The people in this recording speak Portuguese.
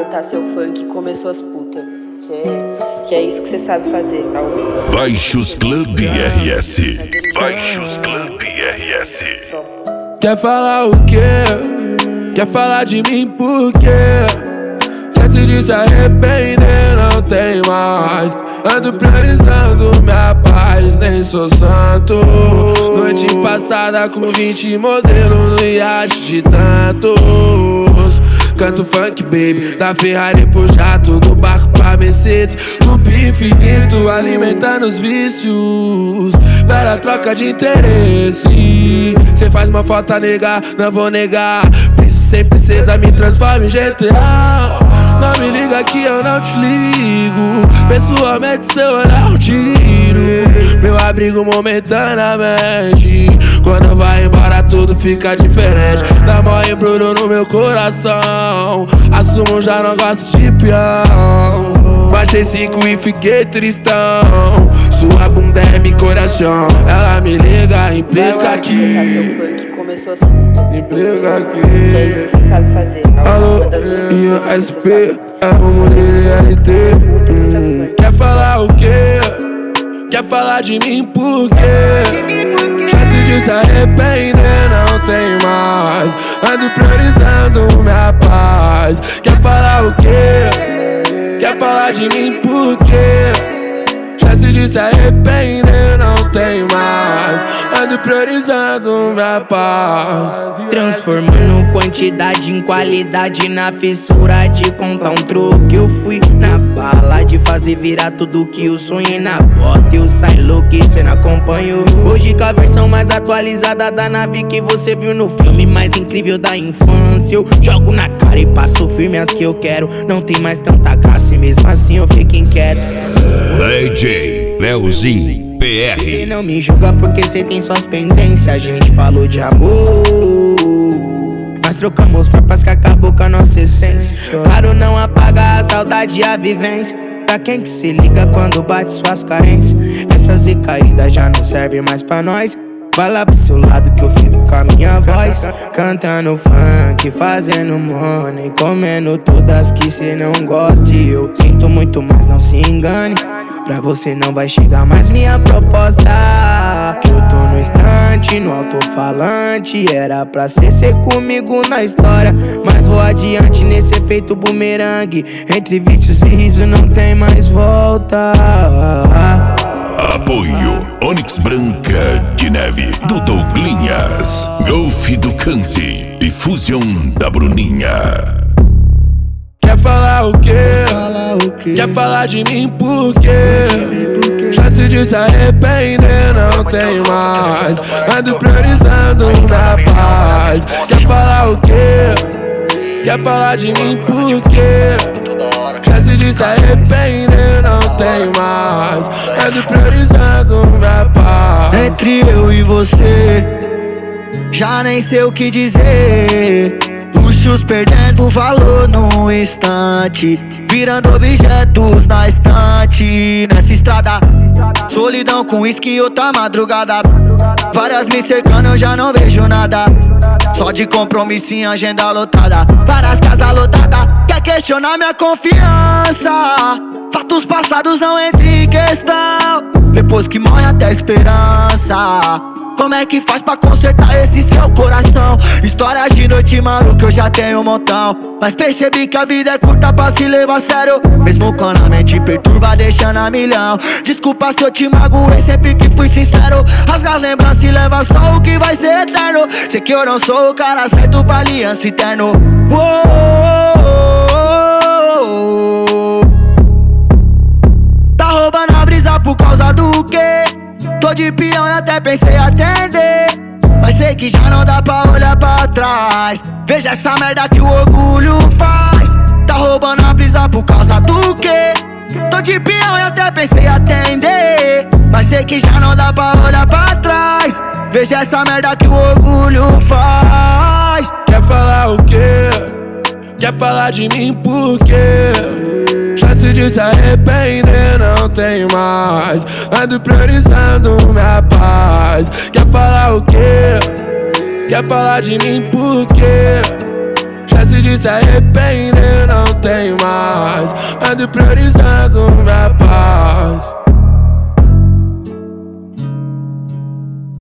cantar seu funk, comer suas putas. Que é isso que você sabe fazer. Baixos Club RS. Baixos Club RS. Quer falar o quê? Quer falar de mim por quê? Chance de se arrepender não tem mais. Ando priorizando minha paz, nem sou santo. Noite passada com 20 modelos no iate de tantos. Canto funk, baby, da Ferrari pro jato, do barco pra Mercedes. Loop infinito, alimentando os vícios. Velha troca de interesse. Cê faz uma foto a negar, não vou negar. Sem princesa me transforma em GTA. Não me liga que eu não te ligo. Pessoalmente seu olhar um tiro. Meu abrigo momentaneamente. Quando vai embora tudo fica diferente. Dá mó embrulho no meu coração. Assumo, já não gosto de peão. Baixei 5 e fiquei tristão. Sua bunda é meu coração. Ela me liga, implica aqui. Começou as putas. Implica aqui. É isso que você sabe fazer. Alô, ISP, é o modelo LT. Quer falar o quê? Quer falar de mim por quê? Chance de se arrepender não tem mais. Ando priorizando minha paz. Quer falar o quê? Quer falar de mim por quê? Chance de se arrepender não tem mais. Ando priorizando minha paz. Transformando quantidade em qualidade. Na fissura de contar um truque. Eu fui na bala de fazer virar tudo que eu sonhei. Na bota eu saio louco e cê não acompanhou. Hoje com a versão mais atualizada da nave que você viu no filme mais incrível da infância. Eu jogo na cara e passo firme as que eu quero. Não tem mais tanta graça e mesmo assim eu fico inquieto. DJ Leozinho PR. Não me julga porque cê tem suas pendências. A gente falou de amor, mas trocamos farpas que acabou com a nossa essência. Claro, não apaga a saudade e a vivência. Pra quem que se liga quando bate suas carências? Essas recaídas já não servem mais pra nós. Vai lá pro seu lado que eu fico com a minha voz. Cantando funk, fazendo money, comendo todas que cê não gosta. Eu sinto muito, mas não se engane. Pra você não vai chegar mais minha proposta. Que eu tô no estante, no alto-falante. Era pra ser comigo na história, mas vou adiante nesse efeito bumerangue. Entre vícios e riso não tem mais volta. Apoio Onyx Branca de Neve do Douglinhas, Golf do Kanzi e Fusion da Bruninha. Quer falar o quê? Quer falar de mim por quê? Chance de se arrepender não tem mais. Ando priorizando minha paz. Quer falar o quê? Quer falar de mim por quê? Chance de se arrepender não tem mais. Ando priorizando minha paz. Entre eu e você, já nem sei o que dizer. Luxos perdendo valor num instante, virando objetos na estante. Nessa estrada, solidão com uísque e outra madrugada. Várias me cercando, eu já não vejo nada. Só de compromisso em agenda lotada. Várias casas lotadas, quer questionar minha confiança. Fatos passados não entram em questão. Depois que morre até a esperança. Como é que faz pra consertar esse seu coração? Histórias de noite maluca eu já tenho um montão. Mas percebi que a vida é curta pra se levar a sério. Mesmo quando a mente perturba deixando a milhão. Desculpa se eu te magoei sempre que fui sincero. Rasga as lembranças e leva só o que vai ser eterno. Sei que eu não sou o cara certo pra aliança eterno. Tá roubando a brisa por causa do quê? Tô de peão e até pensei atender, mas sei que já não dá pra olhar pra trás. Veja essa merda que o orgulho faz. Tá roubando a brisa por causa do quê? Tô de peão e até pensei atender, mas sei que já não dá pra olhar pra trás. Veja essa merda que o orgulho faz. Quer falar o quê? Quer falar de mim por quê? Chance de se arrepender não tem mais. Ando priorizando minha paz. Quer falar o quê? Quer falar de mim por quê? Chance de de se arrepender não tem mais. Ando priorizando